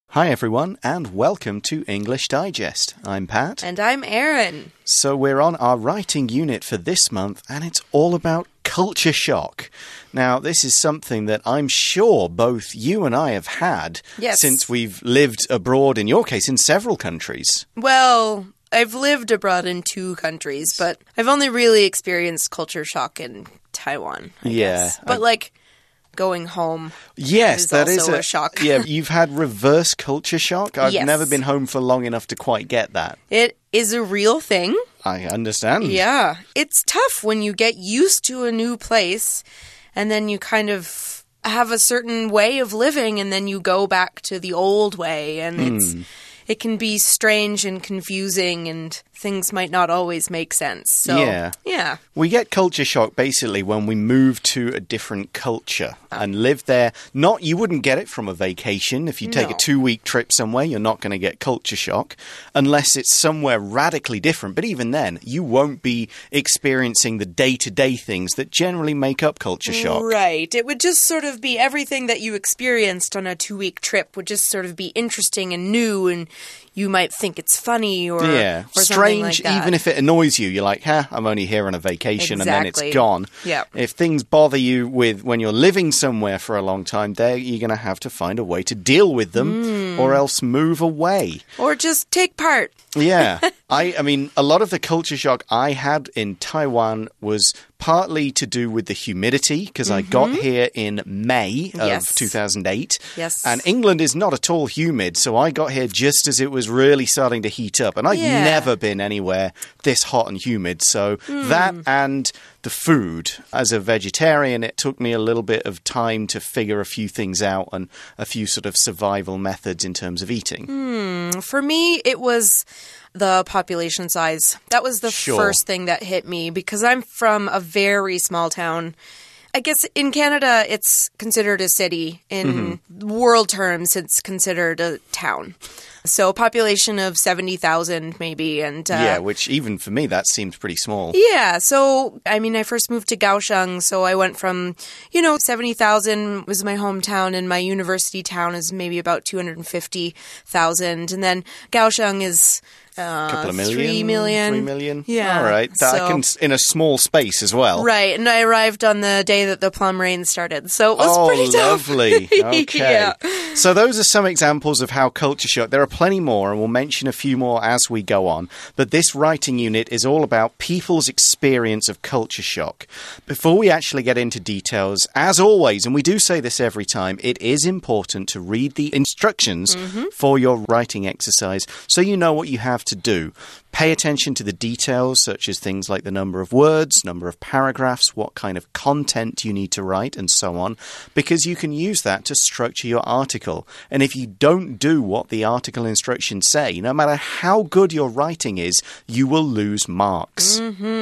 Hi everyone, and welcome to English Digest. I'm Pat. And I'm Erin. So we're on our writing unit for this month, and it's all about culture shock. Now, this is something that I'm sure both you and I have had since we've lived abroad, in your case, in several countries. Well, I've lived abroad in 2 countries, but I've only really experienced culture shock in Taiwan, I guess. But going home is also a shock. Yeah, you've had reverse culture shock. I've never been home for long enough to quite get that. It is a real thing. I understand. Yeah. It's tough when you get used to a new place and then you kind of have a certain way of living and then you go back to the old way and it can be strange and confusing and things might not always make sense. So, yeah. We get culture shock basically when we move to a different culture and live there. You wouldn't get it from a vacation. If you take a 2-week trip somewhere, you're not going to get culture shock unless it's somewhere radically different. But even then, you won't be experiencing the day-to-day things that generally make up culture shock. Right. It would just sort of be everything that you experienced on a 2-week trip would just sort of be interesting and new and you might think it's funny or strange, like even if it annoys you. You're like, I'm only here on a vacation, and then it's gone. Yeah. If things bother you when you're living somewhere for a long time, you're going to have to find a way to deal with them or else move away. Or just take part. Yeah. I mean, a lot of the culture shock I had in Taiwan was partly to do with the humidity, because I got here in May of 2008. Yes. And England is not at all humid, so I got here just as it was really starting to heat up. And I'd never been anywhere this hot and humid. So that and the food. As a vegetarian, it took me a little bit of time to figure a few things out and a few sort of survival methods in terms of eating. For me, it was the population size. That was the first thing that hit me because I'm from a very small town. I guess in Canada, it's considered a city. In world terms, it's considered a town. So a population of 70,000 maybe. And which even for me, that seems pretty small. Yeah. So, I mean, I first moved to Kaohsiung. So I went from, 70,000 was my hometown and my university town is maybe about 250,000. And then Kaohsiung is a couple of million, 3 million. 3 million. Yeah. All right. In a small space as well. Right. And I arrived on the day that the plum rain started. So it was pretty tough. Lovely. Okay. Yeah. So those are some examples of how culture shock. There are plenty more, and we'll mention a few more as we go on. But this writing unit is all about people's experience of culture shock. Before we actually get into details, as always, and we do say this every time, it is important to read the instructions for your writing exercise so you know what you have to do. Pay attention to the details, such as things like the number of words, number of paragraphs, what kind of content you need to write, and so on, because you can use that to structure your article. And if you don't do what the article instructions say, no matter how good your writing is, you will lose marks.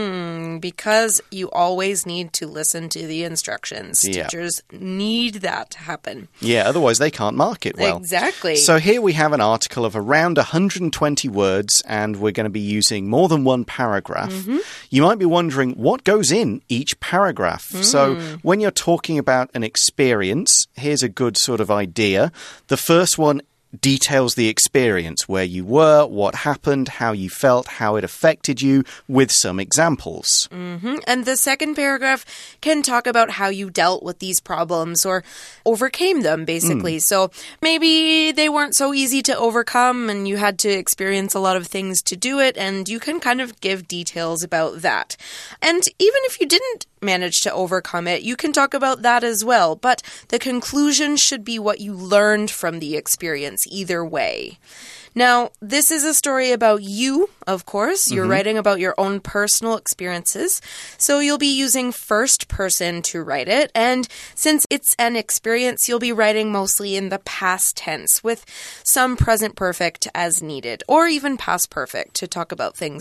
Because you always need to listen to the instructions. Teachers need that to happen. Yeah, otherwise they can't mark it well. Exactly. So here we have an article of around 120 words, and we're going to be using more than one paragraph. You might be wondering what goes in each paragraph. So when you're talking about an experience, here's a good sort of idea. The first one details the experience, where you were, what happened, how you felt, how it affected you, with some examples. And the second paragraph can talk about how you dealt with these problems or overcame them, basically. So maybe they weren't so easy to overcome and you had to experience a lot of things to do it, and you can kind of give details about that. And even if you didn't manage to overcome it, you can talk about that as well. But the conclusion should be what you learned from the experience either way. Now, this is a story about you, of course. You're writing about your own personal experiences. So you'll be using first person to write it. And since it's an experience, you'll be writing mostly in the past tense with some present perfect as needed, or even past perfect to talk about things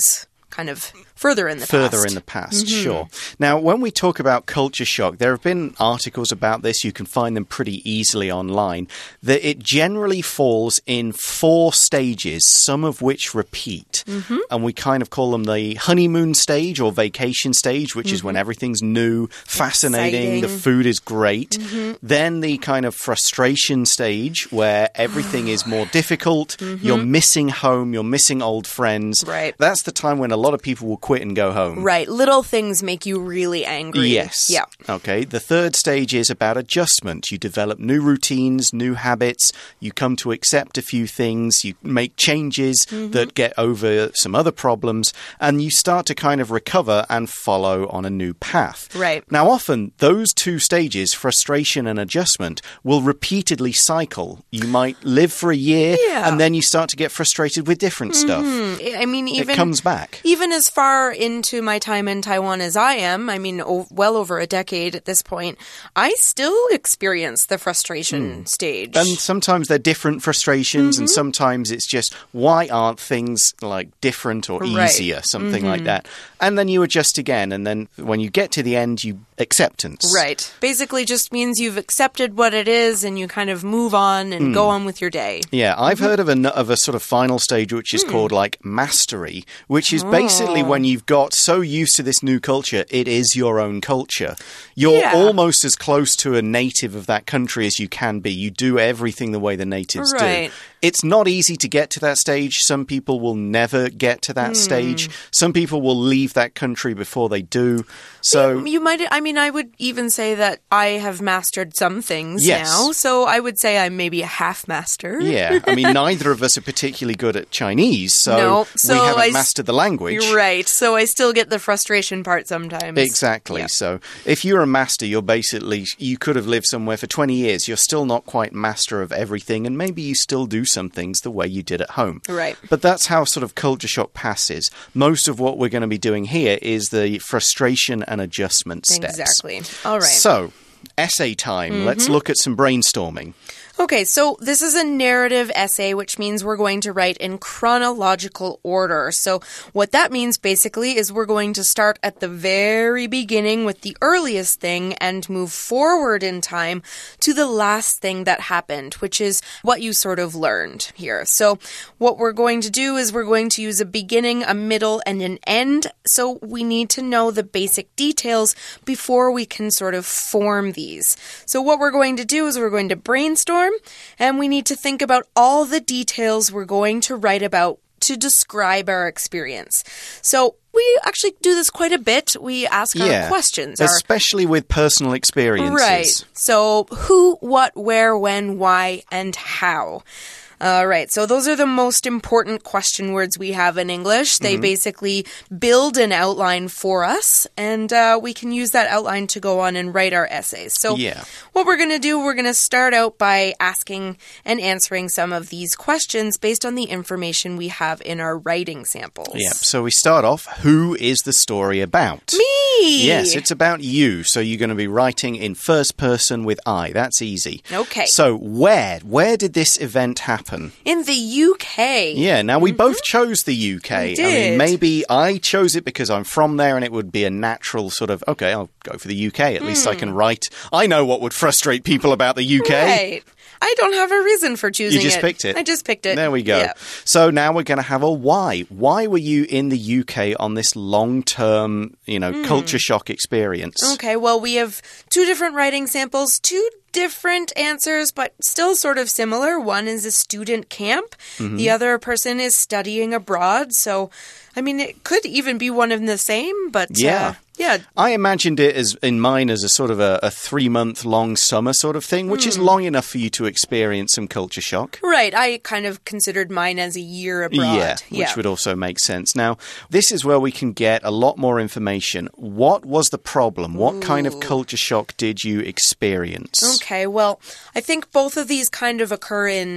kind of further in the Further in the past, sure. Now, when we talk about culture shock, there have been articles about this. You can find them pretty easily online. That it generally falls in 4 stages, some of which repeat. And we kind of call them the honeymoon stage or vacation stage, which is when everything's new, fascinating, the food is great. Then the kind of frustration stage where everything is more difficult. You're missing home, you're missing old friends. Right. That's the time when a lot of people will quit and go home. Right. Little things make you really angry. Yes. Yeah. Okay. The third stage is about adjustment. You develop new routines, new habits. You come to accept a few things. You make changes that get over some other problems. And you start to kind of recover and follow on a new path. Right. Now, often those 2 stages, frustration and adjustment, will repeatedly cycle. You might live for a year and then you start to get frustrated with different stuff. I mean, even it comes back. Even as far into my time in Taiwan as I am, I mean, well over a decade at this point, I still experience the frustration stage. And sometimes they're different frustrations, and sometimes it's just, why aren't things like different or easier, something like that. And then you adjust again, and then when you get to the end, you acceptance. Right. Basically just means you've accepted what it is and you kind of move on and go on with your day. Yeah, I've heard of a sort of final stage which is called like mastery, which is basically when you've got so used to this new culture, it is your own culture. You're almost as close to a native of that country as you can be. You do everything the way the natives do. It's not easy to get to that stage. Some people will never get to that stage. Some people will leave that country before they do. So you might, I mean, I would even say that I have mastered some things now. So I would say I'm maybe a half master. Yeah. I mean, neither of us are particularly good at Chinese, so we haven't mastered the language. Right. So I still get the frustration part sometimes. Exactly. Yeah. So if you're a master, you're basically, you could have lived somewhere for 20 years. You're still not quite master of everything, and maybe you still do some things the way you did at home. Right. But that's how sort of culture shock passes. Most of what we're going to be doing here is the frustration and adjustment steps. Exactly. All right. So, essay time. Let's look at some brainstorming. Okay, so this is a narrative essay, which means we're going to write in chronological order. So what that means basically is we're going to start at the very beginning with the earliest thing and move forward in time to the last thing that happened, which is what you sort of learned here. So what we're going to do is we're going to use a beginning, a middle, and an end. So we need to know the basic details before we can sort of form these. So what we're going to do is we're going to brainstorm, and we need to think about all the details we're going to write about to describe our experience. So we actually do this quite a bit. We ask our questions. Especially with personal experiences. Right. So who, what, where, when, why, and how. Right, so those are the most important question words we have in English. They basically build an outline for us, and we can use that outline to go on and write our essays. So what we're going to do, we're going to start out by asking and answering some of these questions based on the information we have in our writing samples. Yeah, so we start off, who is the story about? Me! Yes, it's about you, so you're going to be writing in first person with I. That's easy. Okay. So where did this event happen? In the UK. Yeah, now we both chose the UK. We did. I mean, maybe I chose it because I'm from there and it would be a natural sort of, okay, I'll go for the UK. At least I can write. I know what would frustrate people about the UK. Right. I don't have a reason for choosing it. You just picked it. I just picked it. There we go. Yeah. So now we're going to have a why. Why were you in the UK on this long-term, culture shock experience? Okay, well, we have 2 different writing samples, 2 different answers, but still sort of similar. One is a student camp. The other person is studying abroad. So, I mean, it could even be one and the same, but yeah. I imagined it in mine as a sort of a 3-month-long summer sort of thing, which is long enough for you to experience some culture shock. Right. I kind of considered mine as a year abroad. Yeah, which would also make sense. Now, this is where we can get a lot more information. What was the problem? What kind of culture shock did you experience? Okay, well, I think both of these kind of occur in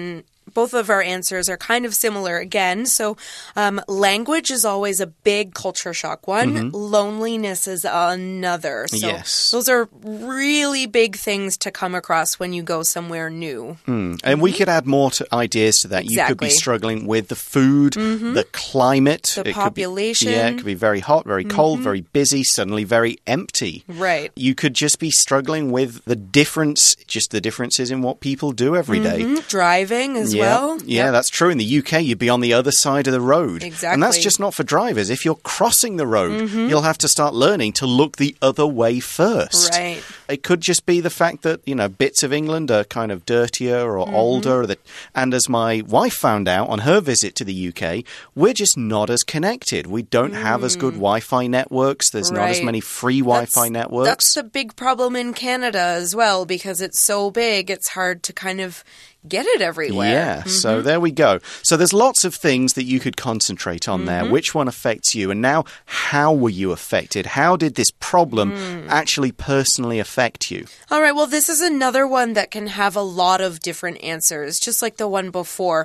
both of our answers are kind of similar again. So language is always a big culture shock one. Loneliness is another. So yes. those are really big things to come across when you go somewhere new. And we could add more ideas to that. Exactly. You could be struggling with the food, the climate. The population. It could be very hot, very cold, very busy, suddenly very empty. Right. You could just be struggling with the differences in what people do every day. Driving as well. Yeah, that's true. In the UK, you'd be on the other side of the road. Exactly. And that's just not for drivers. If you're crossing the road, you'll have to start learning to look the other way first. Right. It could just be the fact that, bits of England are kind of dirtier or older. And as my wife found out on her visit to the UK, we're just not as connected. We don't have as good Wi-Fi networks. There's not as many free Wi-Fi networks. That's a big problem in Canada as well, because it's so big, it's hard to kind of get it everywhere. Yeah, so there we go. So there's lots of things that you could concentrate on there. Which one affects you? And now, how were you affected? How did this problem actually personally affect you? All right, well, this is another one that can have a lot of different answers, just like the one before.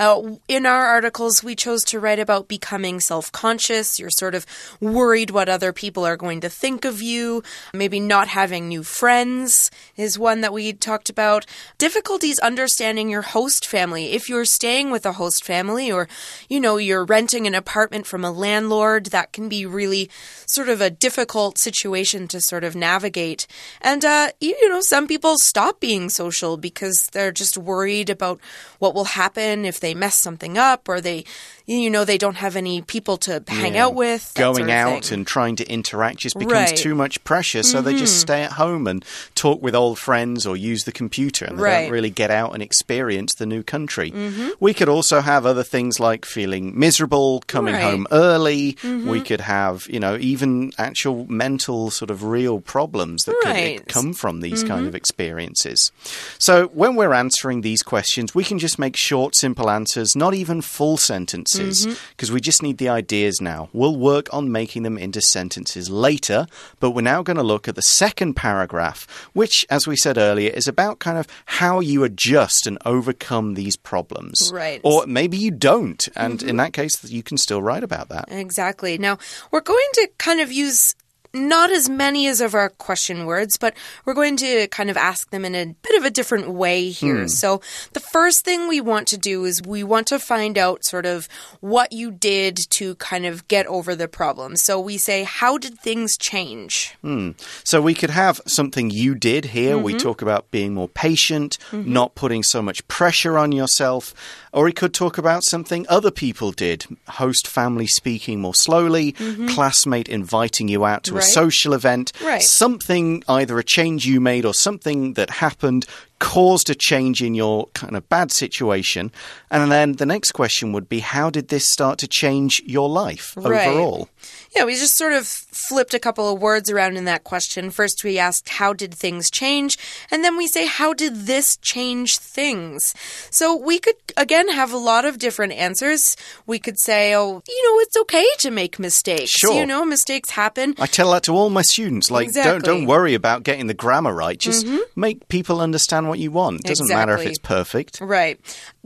In our articles, we chose to write about becoming self-conscious. You're sort of worried what other people are going to think of you. Maybe not having new friends is one that we talked about. Difficulties understanding your host family. If you're staying with a host family or, you're renting an apartment from a landlord, that can be really sort of a difficult situation to sort of navigate. And, some people stop being social because they're just worried about what will happen if they mess something up or they don't have any people to hang out with. Going out and trying to interact just becomes too much pressure, so they just stay at home and talk with old friends or use the computer, and they don't really get out and experience the new country. We could also have other things like feeling miserable, coming home early. We could have, even actual mental sort of real problems that could come from these kind of experiences. So when we're answering these questions, we can just make short, simple answers, not even full sentences, because we just need the ideas now. We'll work on making them into sentences later, but we're now going to look at the second paragraph, which, as we said earlier, is about kind of how you adjust and overcome these problems. Right. Or maybe you don't, and in that case, you can still write about that. Exactly. Now, we're going to kind of use not as many as of our question words, but we're going to kind of ask them in a bit of a different way here. So the first thing we want to do is we want to find out sort of what you did to kind of get over the problem. So we say, how did things change? So we could have something you did here. We talk about being more patient, not putting so much pressure on yourself. Or we could talk about something other people did. Host family speaking more slowly, classmate inviting you out to a social event, something, either a change you made or something that happened caused a change in your kind of bad situation. And then the next question would be, how did this start to change your life overall? Yeah, we just sort of flipped a couple of words around in that question. First, we asked, how did things change? And then we say, how did this change things? So we could, again, have a lot of different answers. We could say, it's okay to make mistakes. Sure. Mistakes happen. I tell that to all my students. Like, don't worry about getting the grammar right. Just make people understand what you want. It doesn't matter if it's perfect. Right.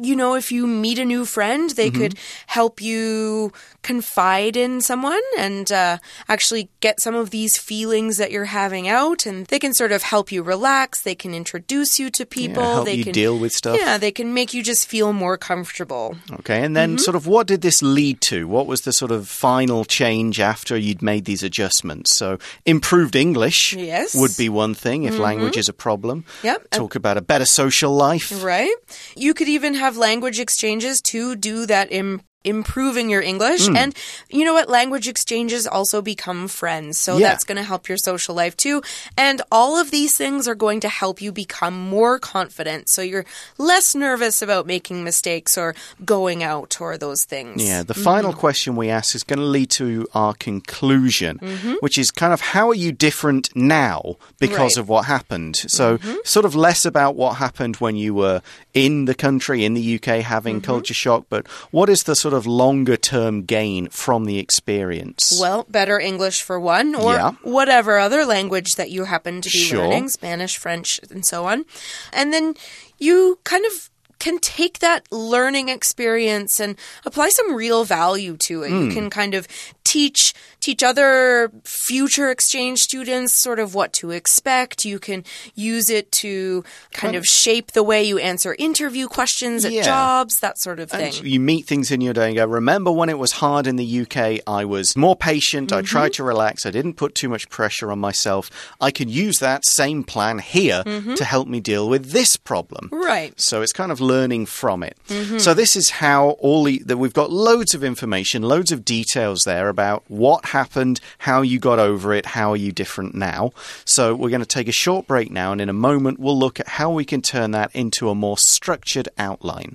If you meet a new friend, they could help you confide in someone and actually get some of these feelings that you're having out, and they can sort of help you relax. They can introduce you to people. Help they you can deal with stuff. Yeah, they can make you just feel more comfortable. Okay, and then sort of what did this lead to? What was the sort of final change after you'd made these adjustments? So improved English would be one thing if language is a problem. Yep. Talk about a better social life. Right. You could even have language exchanges to do that improving your English. And you know what? Language exchanges also become friends. So that's going to help your social life too. And all of these things are going to help you become more confident. So you're less nervous about making mistakes or going out or those things. Yeah. The final question we ask is going to lead to our conclusion, which is kind of how are you different now because of what happened? So sort of less about what happened when you were in the country, in the UK, having culture shock, but what is the sort of longer term gain from the experience? Well, better English for one, or whatever other language that you happen to be learning, Spanish, French, and so on. And then you kind of can take that learning experience and apply some real value to it. You can kind of teach other future exchange students sort of what to expect. You can use it to kind of shape the way you answer interview questions at jobs, that sort of thing. And you meet things in your day and go, remember when it was hard in the UK, I was more patient, I tried to relax, I didn't put too much pressure on myself. I could use that same plan here to help me deal with this problem. Right. So it's kind of learning from it. So this is how we've got loads of information, loads of details there about what happened, how you got over it, how are you different now. So we're going to take a short break now, and in a moment we'll look at how we can turn that into a more structured outline.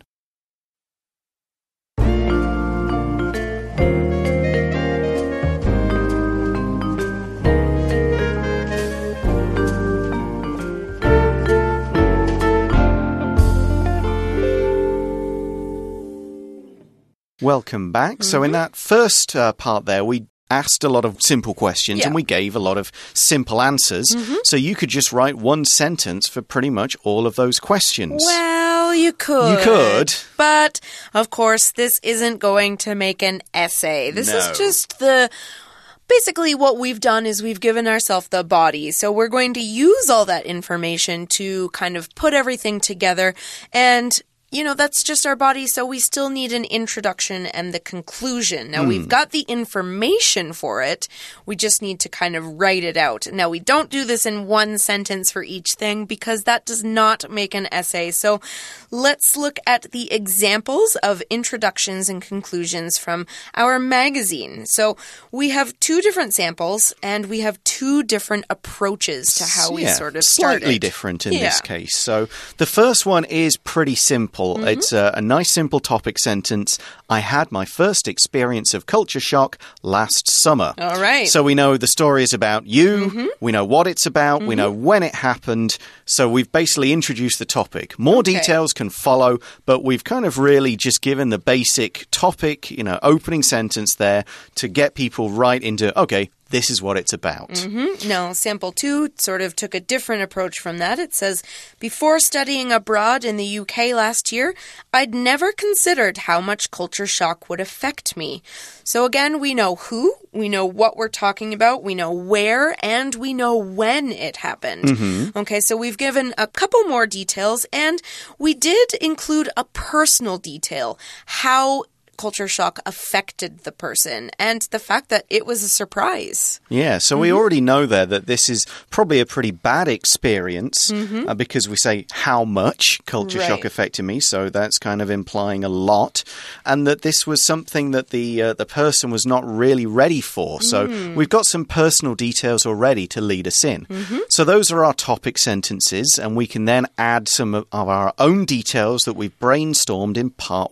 Welcome back. So in that first part there, we asked a lot of simple questions and we gave a lot of simple answers. So you could just write one sentence for pretty much all of those questions. Well, you could. You could. But, of course, this isn't going to make an essay. This is just Basically, what we've done is we've given ourselves the body. So we're going to use all that information to kind of put everything together. And that's just our body, so we still need an introduction and the conclusion. Now, we've got the information for it. We just need to kind of write it out. Now, we don't do this in one sentence for each thing because that does not make an essay. So let's look at the examples of introductions and conclusions from our magazine. So we have two different samples, and we have two different approaches to how we sort of started. Slightly different in this case. So the first one is pretty simple. It's a nice, simple topic sentence. I had my first experience of culture shock last summer. All right. So we know the story is about you. We know what it's about. We know when it happened. So we've basically introduced the topic. More details can follow, but we've kind of really just given the basic topic, opening sentence there to get people right into, okay, this is what it's about. Now, sample 2 sort of took a different approach from that. It says, before studying abroad in the UK last year, I'd never considered how much culture shock would affect me. So again, we know who, we know what we're talking about, we know where, and we know when it happened. Okay, so we've given a couple more details, and we did include a personal detail, how culture shock affected the person, and the fact that it was a surprise. Yeah, so we already know there that this is probably a pretty bad experience because we say how much culture shock affected me, so that's kind of implying a lot, and that this was something that the person was not really ready for. So we've got some personal details already to lead us in. So those are our topic sentences, and we can then add some of our own details that we've brainstormed in part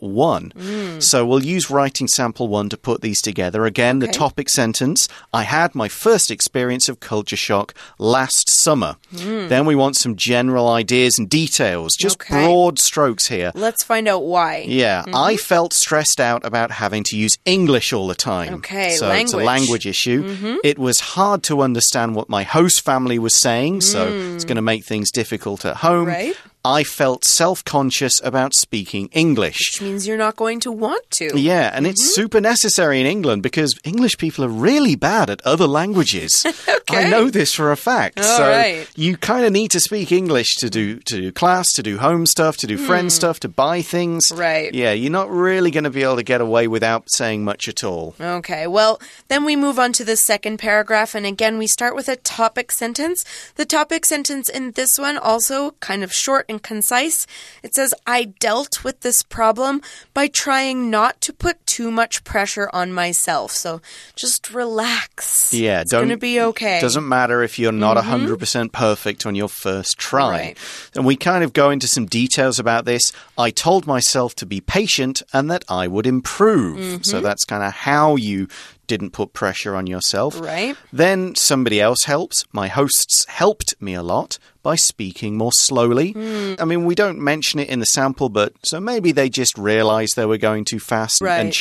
1. So we'll use writing sample 1 to put these together. Again, the topic sentence, I had my first experience of culture shock last summer. Then we want some general ideas and details, just broad strokes here. Let's find out why. Yeah, I felt stressed out about having to use English all the time. Okay, so language. It's a language issue. It was hard to understand what my host family was saying, so it's going to make things difficult at home. Right. I felt self-conscious about speaking English. Which means you're not going to want to. Yeah, and it's super necessary in England because English people are really bad at other languages. I know this for a fact. You kind of need to speak English to do class, to do home stuff, to do friend stuff, to buy things. Right. Yeah, you're not really going to be able to get away without saying much at all. Okay, well, then we move on to the second paragraph, and again, we start with a topic sentence. The topic sentence in this one also kind of short and concise. It says, I dealt with this problem by trying not to put too much pressure on myself. So just relax. Yeah, it's going to be okay. Doesn't matter if you're not 100% perfect on your first try. Right. And we kind of go into some details about this. I told myself to be patient and that I would improve. So that's kind of how you didn't put pressure on yourself. Right. Then somebody else helps. My hosts helped me a lot by speaking more slowly. I mean, we don't mention it in the sample, but so maybe they just realized they were going too fast and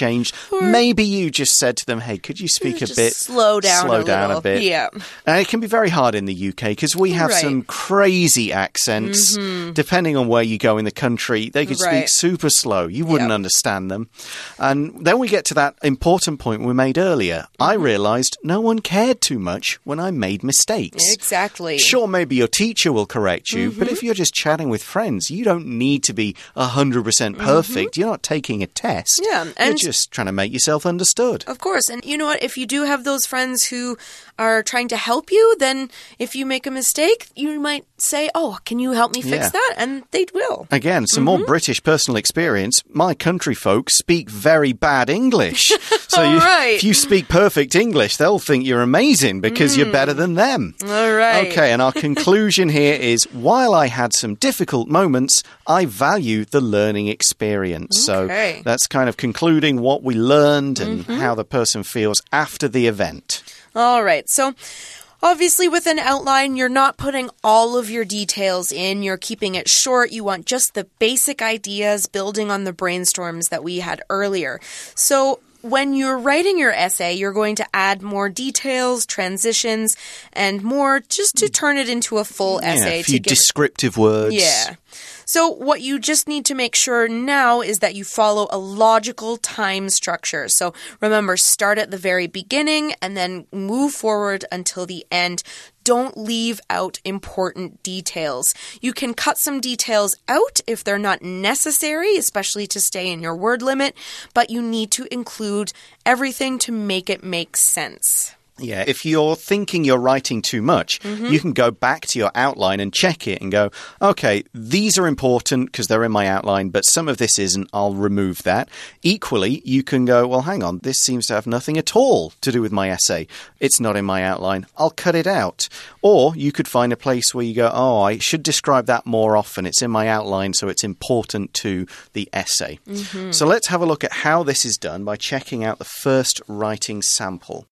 changed. Maybe you just said to them, hey, could you speak a bit? Slow down a bit. Yeah. And it can be very hard in the UK because we have some crazy accents. Depending on where you go in the country, they could speak super slow. You wouldn't understand them. And then we get to that important point we made earlier. I realized no one cared too much when I made mistakes. Exactly. Sure, maybe your teacher will correct you, but if you're just chatting with friends, you don't need to be 100% perfect. You're not taking a test. Yeah, you're just trying to make yourself understood. Of course. And you know what? If you do have those friends who are trying to help you, then if you make a mistake, you might say, oh, can you help me fix that? And they will. Again, some more British personal experience. My country folks speak very bad English. So if you speak perfect English, they'll think you're amazing because you're better than them. All right. Okay, and our conclusion here is, while I had some difficult moments, I value the learning experience. Okay. So that's kind of concluding what we learned and how the person feels after the event. All right. So obviously, with an outline, you're not putting all of your details in. You're keeping it short. You want just the basic ideas, building on the brainstorms that we had earlier. So when you're writing your essay, you're going to add more details, transitions, and more just to turn it into a full essay. A few descriptive words. Yeah. So what you just need to make sure now is that you follow a logical time structure. So remember, start at the very beginning and then move forward until the end. Don't leave out important details. You can cut some details out if they're not necessary, especially to stay in your word limit, but you need to include everything to make it make sense. Yeah, if you're thinking you're writing too much, you can go back to your outline and check it and go, okay, these are important because they're in my outline, but some of this isn't. I'll remove that. Equally, you can go, well, hang on, this seems to have nothing at all to do with my essay. It's not in my outline. I'll cut it out. Or you could find a place where you go, oh, I should describe that more often. It's in my outline, so it's important to the essay. So let's have a look at how this is done by checking out the first writing sample.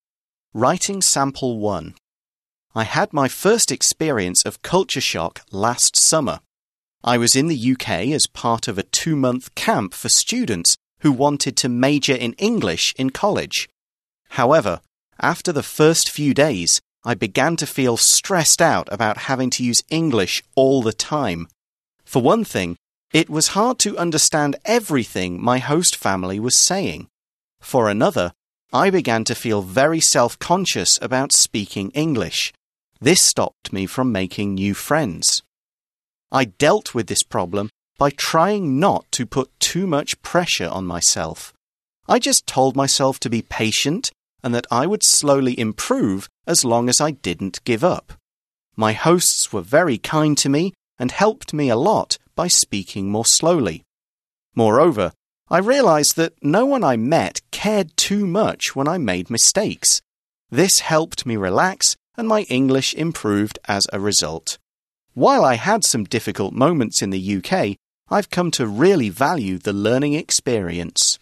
Writing sample 1. I had my first experience of culture shock last summer. I was in the UK as part of a 2-month camp for students who wanted to major in English in college. However, after the first few days, I began to feel stressed out about having to use English all the time. For one thing, it was hard to understand everything my host family was saying. For another, I began to feel very self-conscious about speaking English. This stopped me from making new friends. I dealt with this problem by trying not to put too much pressure on myself. I just told myself to be patient and that I would slowly improve as long as I didn't give up. My hosts were very kind to me and helped me a lot by speaking more slowly. Moreover, I realized that no one I met cared too much when I made mistakes. This helped me relax, and my English improved as a result. While I had some difficult moments in the UK, I've come to really value the learning experience.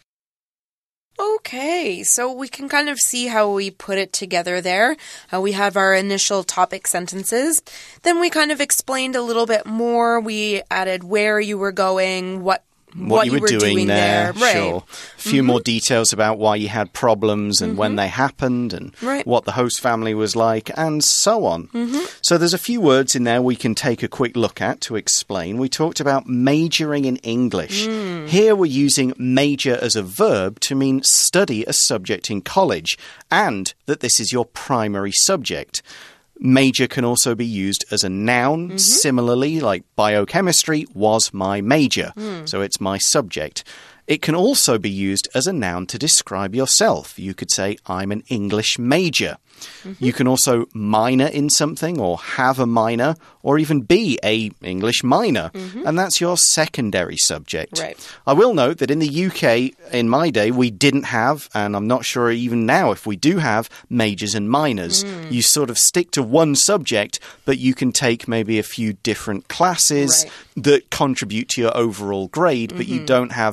Okay, so we can kind of see how we put it together there. We have our initial topic sentences. Then we kind of explained a little bit more. We added where you were going, what you were doing there. Right. Sure. A few more details about why you had problems and when they happened and what the host family was like and so on. So there's a few words in there we can take a quick look at to explain. We talked about majoring in English. Here we're using major as a verb to mean study a subject in college and that this is your primary subject. Major can also be used as a noun. Similarly, like biochemistry was my major, so it's my subject. It can also be used as a noun to describe yourself. You could say, I'm an English major. You can also minor in something or have a minor or even be a English minor. And that's your secondary subject. Right. I will note that in the UK, in my day, we didn't have, and I'm not sure even now if we do have, majors and minors. You sort of stick to one subject, but you can take maybe a few different classes that contribute to your overall grade, but you don't have majors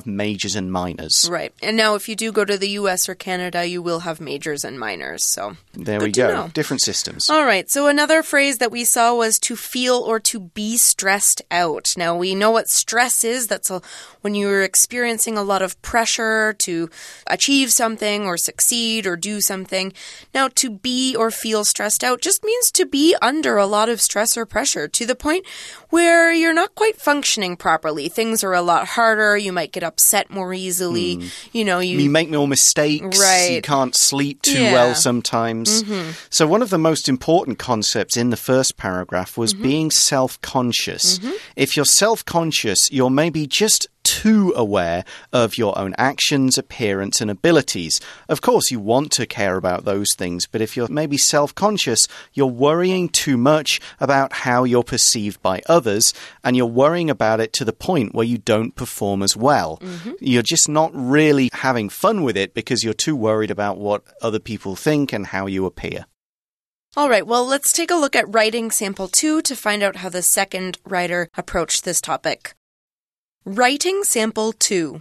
majors and minors. Right. And now if you do go to the US or Canada, you will have majors and minors. So there we go. Different systems. All right. So another phrase that we saw was to feel or to be stressed out. Now, we know what stress is. That's when you're experiencing a lot of pressure to achieve something or succeed or do something. Now, to be or feel stressed out just means to be under a lot of stress or pressure to the point where you're not quite functioning properly. Things are a lot harder. You might get upset more easily. You make more mistakes. Right. You can't sleep too well sometimes. So one of the most important concepts in the first paragraph was being self-conscious. If you're self-conscious, you're maybe just too aware of your own actions, appearance, and abilities. Of course, you want to care about those things, but if you're maybe self-conscious, you're worrying too much about how you're perceived by others, and you're worrying about it to the point where you don't perform as well. You're just not really having fun with it because you're too worried about what other people think and how you appear. All right, well, let's take a look at writing sample 2 to find out how the second writer approached this topic. Writing sample 2.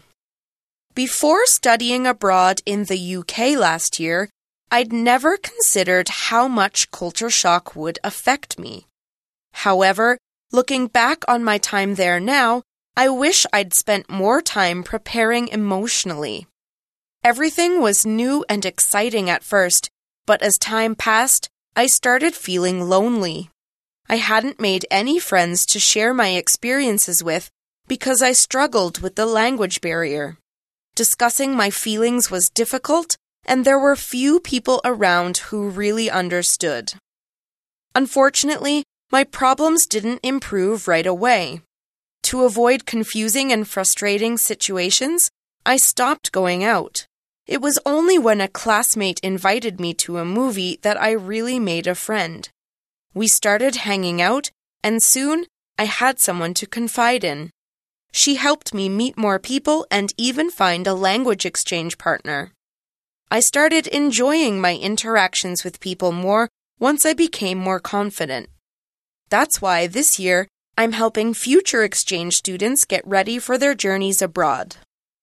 Before studying abroad in the UK last year, I'd never considered how much culture shock would affect me. However, looking back on my time there now, I wish I'd spent more time preparing emotionally. Everything was new and exciting at first, but as time passed, I started feeling lonely. I hadn't made any friends to share my experiences with because I struggled with the language barrier. Discussing my feelings was difficult, and there were few people around who really understood. Unfortunately, my problems didn't improve right away. To avoid confusing and frustrating situations, I stopped going out. It was only when a classmate invited me to a movie that I really made a friend. We started hanging out, and soon I had someone to confide in. She helped me meet more people and even find a language exchange partner. I started enjoying my interactions with people more once I became more confident. That's why this year I'm helping future exchange students get ready for their journeys abroad.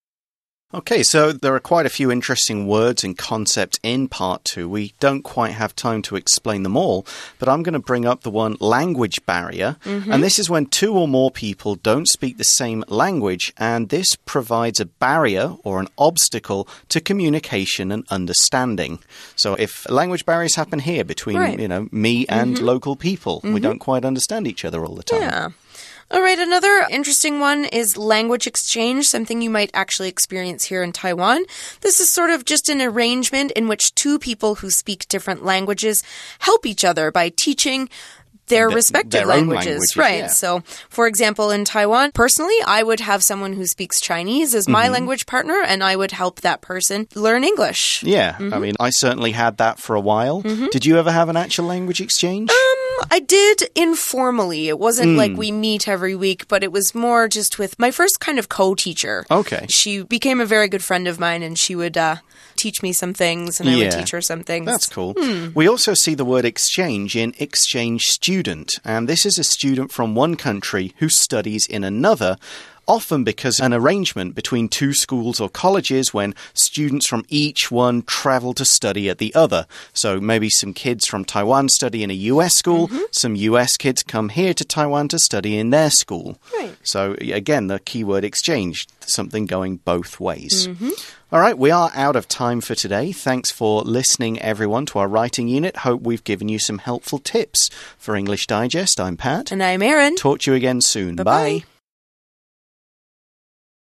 Okay, so there are quite a few interesting words and concepts in part 2. We don't quite have time to explain them all, but I'm going to bring up the one language barrier. And this is when two or more people don't speak the same language, and this provides a barrier or an obstacle to communication and understanding. So if language barriers happen here between, me and local people, we don't quite understand each other all the time. Yeah. All right, another interesting one is language exchange, something you might actually experience here in Taiwan. This is sort of just an arrangement in which two people who speak different languages help each other by teaching their respective languages. Right. Yeah. So, for example, in Taiwan, personally, I would have someone who speaks Chinese as my language partner, and I would help that person learn English. Yeah. I mean, I certainly had that for a while. Did you ever have an actual language exchange? I did informally. It wasn't like we meet every week, but it was more just with my first kind of co-teacher. Okay. She became a very good friend of mine, and she would teach me some things, and I would teach her some things. That's cool. We also see the word exchange in exchange student, and this is a student from one country who studies in another, often because an arrangement between two schools or colleges when students from each one travel to study at the other. So maybe some kids from Taiwan study in a US school, some US kids come here to Taiwan to study in their school. Right. So again, the keyword exchange, something going both ways. All right, we are out of time for today. Thanks for listening, everyone, to our writing unit. Hope we've given you some helpful tips. For English Digest, I'm Pat. And I'm Erin. Talk to you again soon. Bye-bye. Bye.